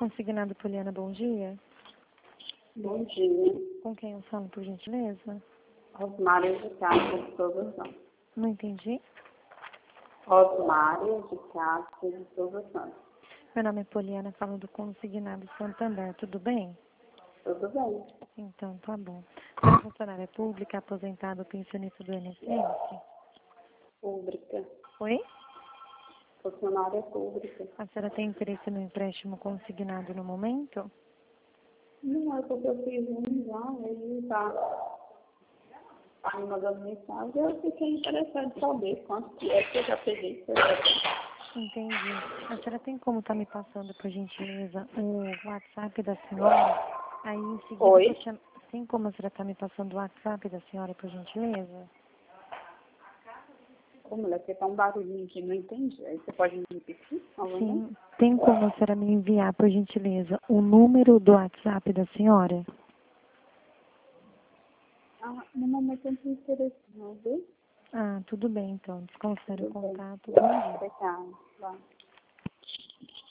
Consignado Poliana, bom dia. Bom dia. Com quem eu falo, por gentileza? Osmária de Castro de Souza Santos. Não entendi. Osmária de Castro de Souza Santos. Meu nome é Poliana, falo do Consignado Santander, tudo bem? Tudo bem? Então, tá bom. Você é funcionária pública, aposentado, pensionista do INSS? Pública. Oi? Funcionária pública. A senhora tem interesse no empréstimo consignado no momento? Não é porque eu fiz um já, ele tá me mandando mensagem, eu fiquei interessada em saber quanto que é que eu já peguei. Entendi. A senhora tem como estar me passando, por gentileza, o WhatsApp da senhora? Aí, em seguida, Oi? tem como a senhora estar me passando o WhatsApp da senhora, por gentileza? Ô, mulher, você tá um barulhinho aqui, não entendi. Aí você pode me repetir novamente? Sim. Tem como a senhora me enviar, por gentileza, o número do WhatsApp da senhora? Ah, no momento eu não tenho interesse não, viu? Ah, tudo bem, então. Desconsidere o Tudo bem. contato. Bom dia. Obrigada. Vai.